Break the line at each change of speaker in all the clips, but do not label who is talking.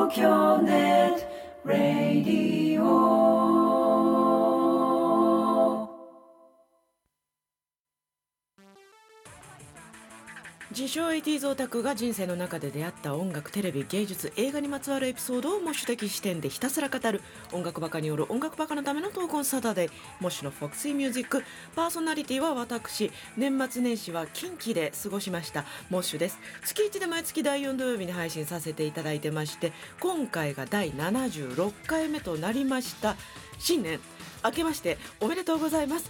京ネットラディオ。自称 80s オタクが人生の中で出会った音楽、テレビ、芸術、映画にまつわるエピソードをモッシュ的視点でひたすら語る音楽バカによる音楽バカのためのトークオンサタデー、モッシュのフォクシーミュージック。パーソナリティは私、年末年始は近畿で過ごしましたモッシュです。月1で毎月第4土曜日に配信させていただいてまして、今回が第76回目となりました。新年明けましておめでとうございます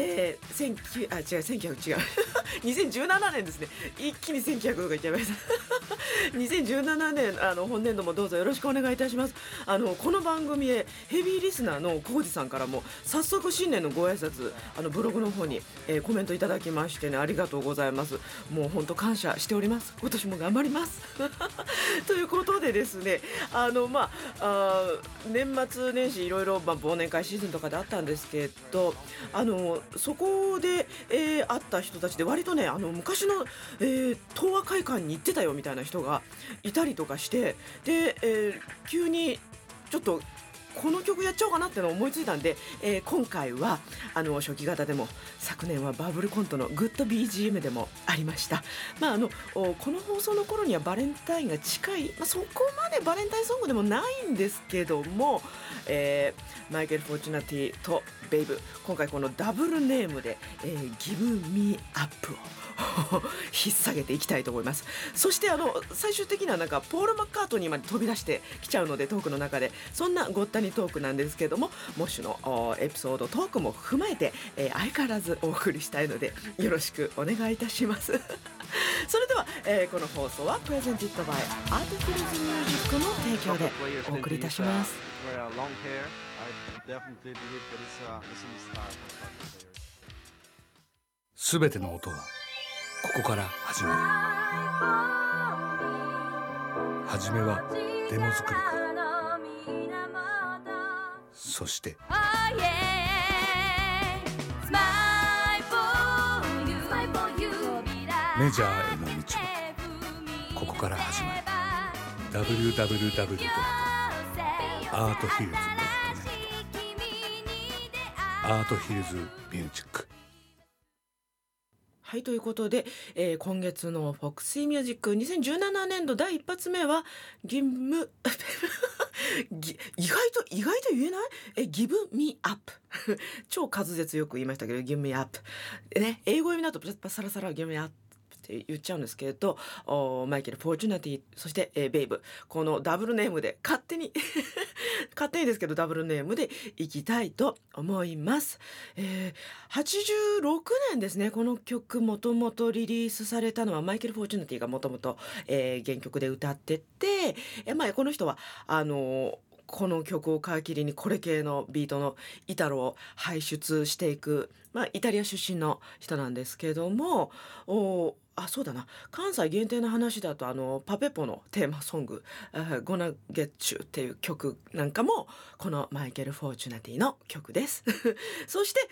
。2017年ですね。一気に1900とか言っちゃいました2017年本年度もどうぞよろしくお願いいたします。この番組へヘビーリスナーのコウジさんからも早速新年のご挨拶ブログの方に、コメントいただきましてね、ありがとうございます。もう本当感謝しております。今年も頑張りますということでですね、年末年始いろいろ忘年会シーズンとかであったんですけど、そこで、会った人たちで割とね昔の、東和会館に行ってたよみたいな人がいたりとかして、で、急にちょっとこの曲やっちゃおうかなってのを思いついたんで、今回は初期型でも昨年はバブルコントのグッド BGM でもありました。この放送の頃にはバレンタインが近い、そこまでバレンタインソングでもないんですけども、マイケル・フォーチュナティとベイブ、今回このダブルネームで、Give Me Up を引っ提げていきたいと思います。そして最終的にはなんかポール・マッカートニーまで飛び出してきちゃうので、トークの中でそんなごったにトークなんですけども、モッシュのエピソードトークも踏まえて、相変わらずお送りしたいのでよろしくお願いいたしますそれでは、この放送はプレゼンティッドバイアートフィルズミュージックの提供でお送りいたします。
すべての音はここから始まる。はじめはデモ作りから、そしてメジャーへの道はここから始まる。 www.arthils.net アートヒルズミュージック。
はい、ということで、今月のフォクシーミュージック2017年度第一発目はギム意外と言えないGive Me Up 超滑舌よく言いましたけど Give Me Up ね、英語読みだとサラサラ Give Me Upって言っちゃうんですけれど、マイケル・フォーチュナティ、そして、ベイブ、このダブルネームで勝手にですけどダブルネームでいきたいと思います。86年ですね。この曲もともとリリースされたのはマイケル・フォーチュナティがもともと原曲で歌ってて、この人はこの曲を皮切りにこれ系のビートのイタロを輩出していく、イタリア出身の人なんですけども、そうだな、関西限定の話だとパペポのテーマソング「Gonna Get You」っていう曲なんかもこのマイケル・フォーチュナティの曲ですそして、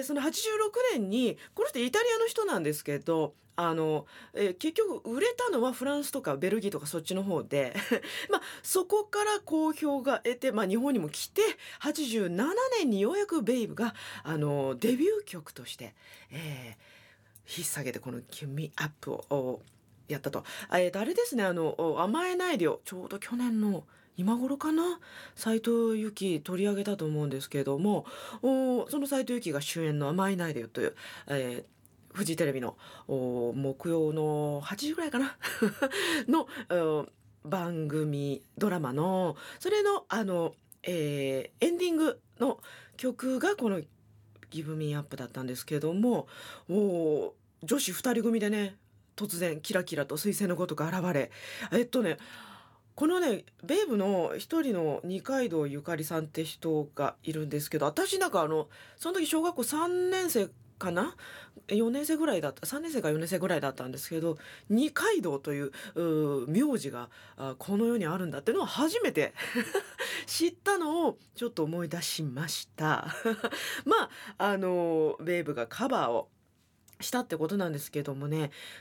その86年にこの人イタリアの人なんですけど、結局売れたのはフランスとかベルギーとかそっちの方でそこから好評が得て、日本にも来て87年にようやくベイブがデビュー曲として、引っ提げてこの「Give Me Up」をやったと。あれですね、甘えないでよ、ちょうど去年の今頃かな、斉藤由貴取り上げたと思うんですけれども、その斉藤由貴が主演の「甘えないでよ」という、フジテレビの木曜の8時ぐらいかなの番組ドラマのそれのエンディングの曲がこの「Give Me Up」だったんですけども、女子2人組でね、突然キラキラと彗星のごとく現れ、このねベイブの一人の二階堂ゆかりさんって人がいるんですけど、私なんかその時小学校3年生かな、4年生ぐらいだった、3年生か4年生ぐらいだったんですけど、二階堂という名字がこの世にあるんだっていうのを初めて知ったのをちょっと思い出しましたベイブがカバーをしたってことなんですけどもね、この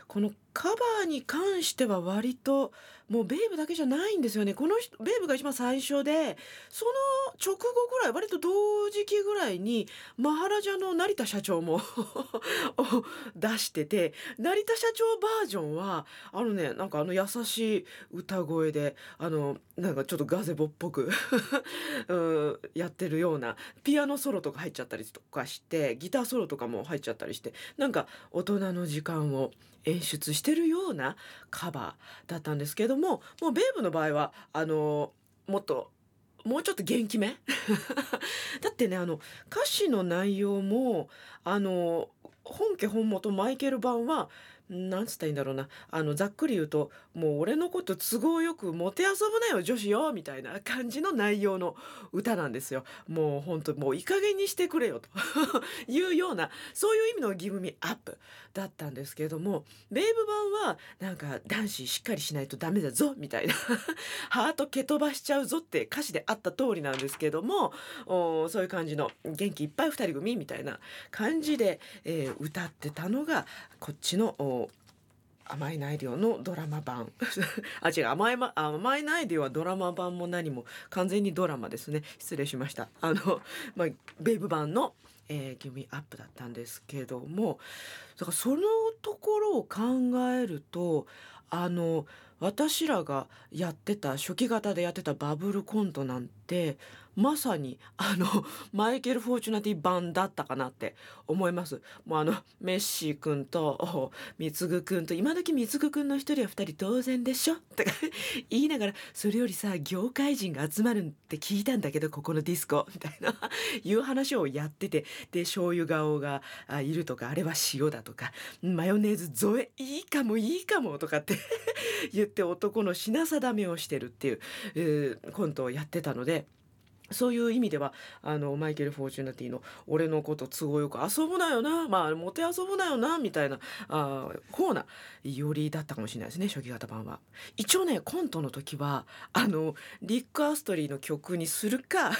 カバーに関しては割ともうベイブだけじゃないんですよね。この人ベイブが一番最初で、その直後ぐらい割と同時期ぐらいにマハラジャの成田社長もを出してて、成田社長バージョンはなんか優しい歌声でなんかちょっとガゼボっぽくやってるようなピアノソロとか入っちゃったりとかして、ギターソロとかも入っちゃったりして、なんか大人の時間を演出してるようなカバーだったんですけども、もうベーブの場合はもっともうちょっと元気めだってね、歌詞の内容も本家本元マイケル版はなんつったらいいんだろうな、ざっくり言うと、もう俺のこと都合よくもてあそぶなよ女子よみたいな感じの内容の歌なんですよ。もう本当もういい加減にしてくれよというような、そういう意味のギブミアップだったんですけれども、ベイブ版はなんか男子しっかりしないとダメだぞみたいなハート蹴飛ばしちゃうぞって歌詞であった通りなんですけども、そういう感じの元気いっぱい二人組みたいな感じで、歌ってたのがこっちの甘いナイディオのドラマ版違う、甘いナイディオはドラマ版も何も完全にドラマですね。失礼しました。ベイブ版のギミアップだったんですけども、だからそのところを考えると、私らがやってた初期型でやってたバブルコントなんてまさにマイケル・フォーチュナティ版だったかなって思います。もうメッシーくんとみつぐくんと、今時みつぐくんの一人や二人当然でしょとか言いながら、それよりさ業界人が集まるって聞いたんだけどここのディスコみたいないう話をやってて、で醤油顔がいるとか、あれは塩だとか、マヨネーズゾエいいかもいいかもとかって言って男の品定めをしてるっていう、コントをやってたので、そういう意味ではマイケル・フォーチュナティの俺のこと都合よく遊ぶなよな、もて遊ぶなよなみたいな方なよりだったかもしれないですね、初期型版は。一応ねコントの時はリック・アストリーの曲にするか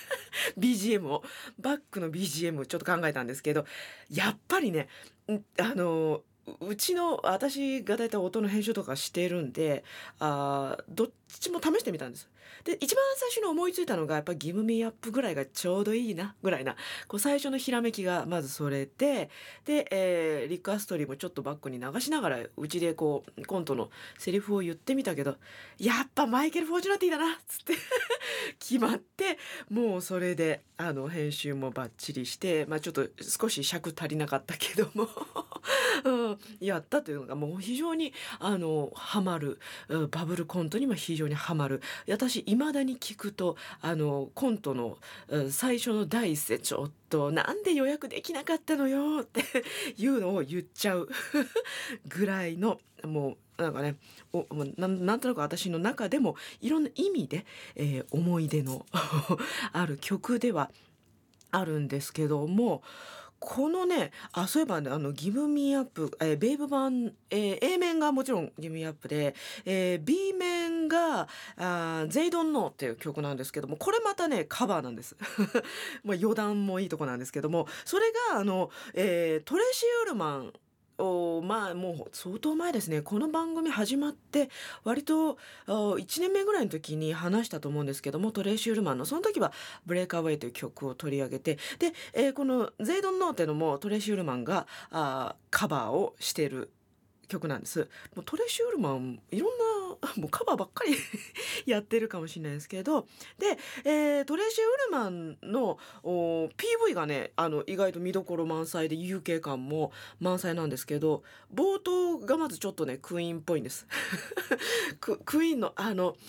BGM をバックの BGM をちょっと考えたんですけど、やっぱりねうちの私がだいたい音の編集とかしてるんで、どっちも試してみたんです。で一番最初に思いついたのがやっぱギブミアップぐらいがちょうどいいなぐらいな、こう最初のひらめきがまずそれで、リック・アストリーもちょっとバックに流しながらうちでこうコントのセリフを言ってみたけど、やっぱマイケル・フォーチュナティだなっつって決まって、もうそれで編集もバッチリして、ちょっと少し尺足りなかったけどもやったというのがもう非常にハマる、バブルコントにも非常にハマる。私いまだに聞くとコントの最初の第一声ちょっとなんで予約できなかったのよっていうのを言っちゃうぐらいの、もうなんかねなんとなく私の中でもいろんな意味で、思い出のある曲ではあるんですけども、このね、そういえばね、ギブミーアップ、ベイブ版、A 面がもちろんギブミーアップで、B 面が、They Don't Know っていう曲なんですけども、これまたね、カバーなんです。余談もいいとこなんですけども、それが、トレイシー・ウルマンもう相当前ですね。この番組始まって割と1年目ぐらいの時に話したと思うんですけども、トレイシー・ウルマンのその時はブレイクアウェイという曲を取り上げて、で、このゼイドン・ノーっていうのもトレイシー・ウルマンがカバーをしている曲なんです。もうトレイシー・ウルマンいろんなもうカバーばっかりやってるかもしれないですけど、で、トレイシー・ウルマンのPV がね意外と見どころ満載で UK 感も満載なんですけど、冒頭がまずちょっとねクイーンっぽいんですクイーンの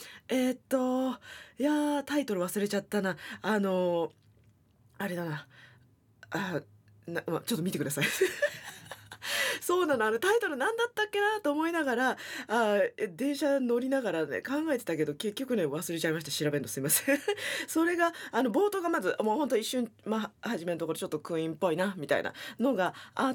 いやタイトル忘れちゃったな、あれだなちょっと見てくださいそうなの、タイトル何だったっけなと思いながら電車乗りながらね考えてたけど、結局ね忘れちゃいました。調べるのすいませんそれが冒頭がまずもうほんと一瞬初めのところちょっとクイーンっぽいなみたいなのがあって、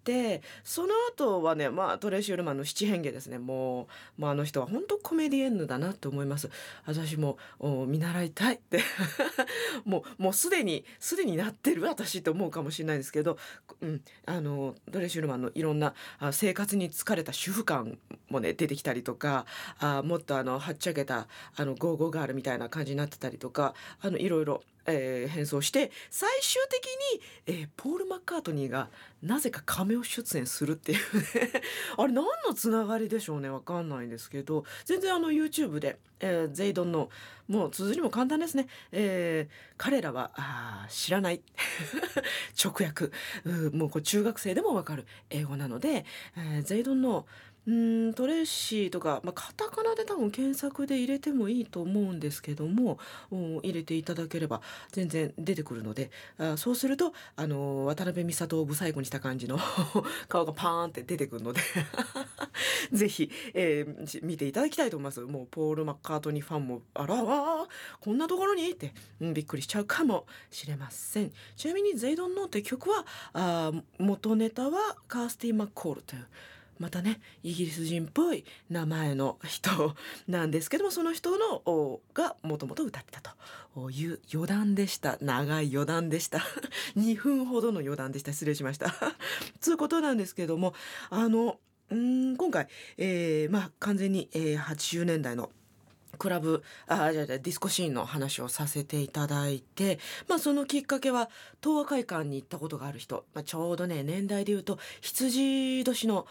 て、その後はね、トレイシー・ウルマンの七変化ですね。もうあの人は本当コメディエンヌだなと思います。私も見習いたいってもうすでになってる私と思うかもしれないですけど、ドレイシュルマンのいろんな生活に疲れた主婦感もね出てきたりとか、もっとはっちゃけたゴーゴーガールみたいな感じになってたりとか、いろいろ、変装して最終的に、ポール・マッカートニーがなぜかカメオ出演するっていうねあれ何のつながりでしょうね、わかんないんですけど、全然YouTube で、ゼイドンのもう綴りも簡単ですね、彼らは知らない直訳、もうこれ中学生でもわかる英語なので、ゼイドンのトレーシーとか、カタカナで多分検索で入れてもいいと思うんですけども、入れていただければ全然出てくるので、そうすると渡辺美里をブサイクにした感じの顔がパーンって出てくるのでぜひ、見ていただきたいと思います。もうポール・マッカートニーファンもあらわこんなところにって、びっくりしちゃうかもしれません。ちなみにゼイドンノーって曲は元ネタはカースティ・マッコールというまたねイギリス人っぽい名前の人なんですけども、その人のがもともと歌ってたという余談でした。長い余談でした2分ほどの余談でした。失礼しましたということなんですけども、今回、完全に、80年代のクラブディスコシーンの話をさせていただいて、そのきっかけは東和会館に行ったことがある人、ちょうどね年代でいうと羊年の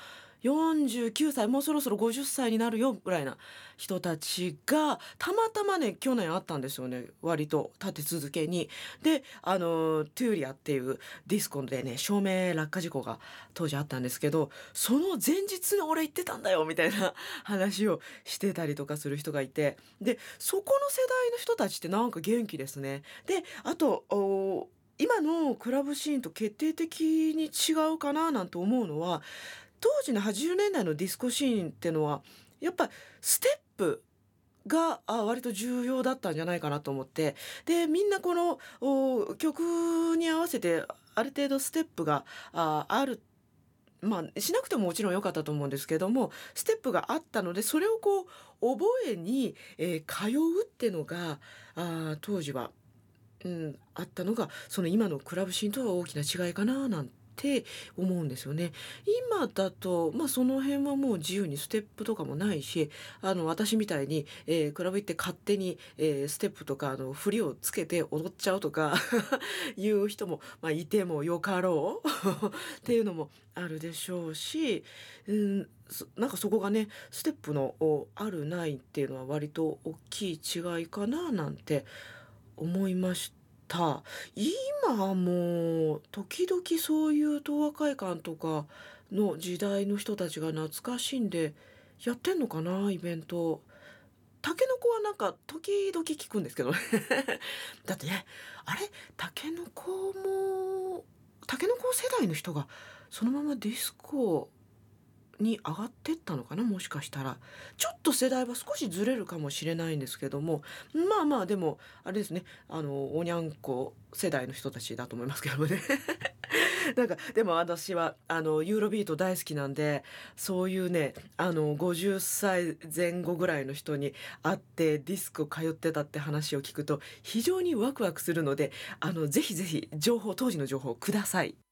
49歳、もうそろそろ50歳になるよぐらいな人たちがたまたまね去年あったんですよね、割と立て続けに。でトゥーリアっていうディスコでね照明落下事故が当時あったんですけど、その前日に俺行ってたんだよみたいな話をしてたりとかする人がいて、でそこの世代の人たちってなんか元気ですね。であと今のクラブシーンと決定的に違うかななんて思うのは、当時の80年代のディスコシーンってのはやっぱステップが割と重要だったんじゃないかなと思って、でみんなこの曲に合わせてある程度ステップがある、しなくてももちろん良かったと思うんですけども、ステップがあったのでそれをこう覚えに、通うってのが当時は、あったのがその今のクラブシーンとは大きな違いかななんて思うんですよね。今だと、その辺はもう自由にステップとかもないし、私みたいに、クラブ行って勝手に、ステップとか振りをつけて踊っちゃうとかいう人も、いてもよかろうっていうのもあるでしょうし、なんかそこがねステップのあるないっていうのは割と大きい違いかななんて思いました。今はもう時々そういう東和会館とかの時代の人たちが懐かしんでやってんのかな、イベント。タケノコはなんか時々聞くんですけどねだってね、あれタケノコ世代の人がそのままディスコに上がってったのかな、もしかしたら。ちょっと世代は少しずれるかもしれないんですけども、でもあれですね、おにゃんこ世代の人たちだと思いますけどもねなんかでも私はユーロビート大好きなんで、そういうね50歳前後ぐらいの人に会ってディスコ通ってたって話を聞くと非常にワクワクするので、ぜひぜひ当時の情報をください。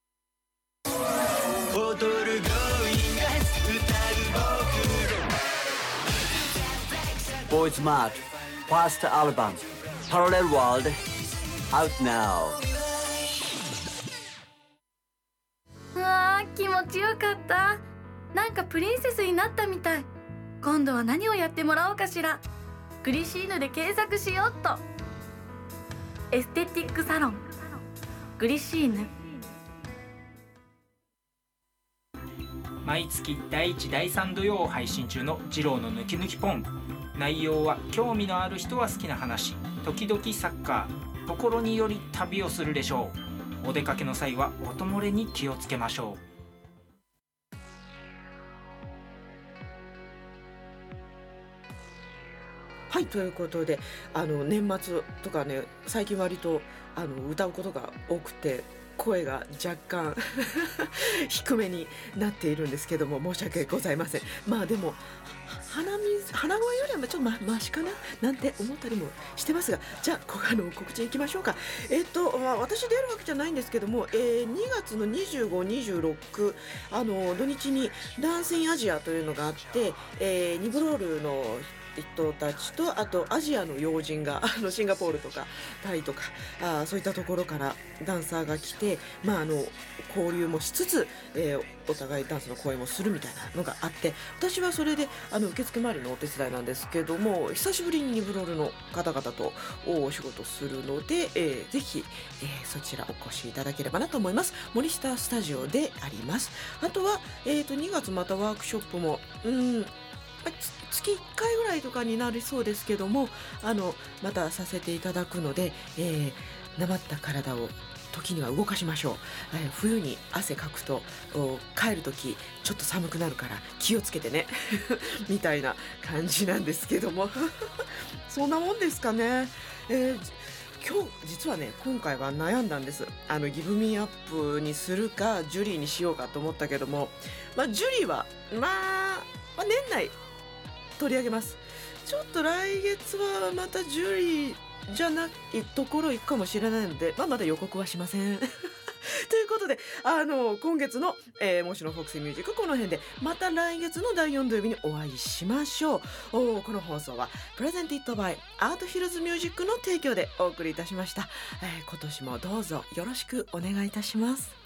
ボーイズマートファーストアルバム Parallel World Out Now。
うわー気持ちよかった。なんかプリンセスになったみたい。今度は何をやってもらおうかしら。グリシーヌで検索しようっと。エステティックサロングリシーヌ。
毎月第1第3土曜を配信中の二郎の抜き抜きポン。内容は興味のある人は好きな話、時々サッカー、ところにより旅をするでしょう。お出かけの際は音漏れに気をつけましょう。
はい、ということで年末とかね最近割と歌うことが多くて、 声が若干低めになっているんですけども、申し訳ございません。まあでも鼻声よりはちょっとマシかななんて思ったりもしてますが、じゃあ告知いきましょうか。私出るわけじゃないんですけども、2月の25、26土日にダンスインアジアというのがあって、ニブロールの人たちと、あとアジアの要人がシンガポールとかタイとかそういったところからダンサーが来て、交流もしつつ、お互いダンスの講演もするみたいなのがあって、私はそれで受付周りのお手伝いなんですけども、久しぶりにニブロールの方々とお仕事するので、ぜひ、そちらお越しいただければなと思います。森下スタジオであります。あとは、2月またワークショップも月1回ぐらいとかになりそうですけども、またさせていただくので、なまった体を時には動かしましょう。冬に汗かくと帰る時ちょっと寒くなるから気をつけてねみたいな感じなんですけどもそんなもんですかね。今日実はね、今回は悩んだんです。ギブミーアップにするかジュリーにしようかと思ったけども、ジュリーは年内取り上げます。ちょっと来月はまたジュリーじゃないところ行くかもしれないので、まだ予告はしませんということで、今月の、もしのフォックスミュージックこの辺で、また来月の第4土曜日にお会いしましょう。この放送はプレゼンティッドバイアートヒルズミュージックの提供でお送りいたしました。今年もどうぞよろしくお願いいたします。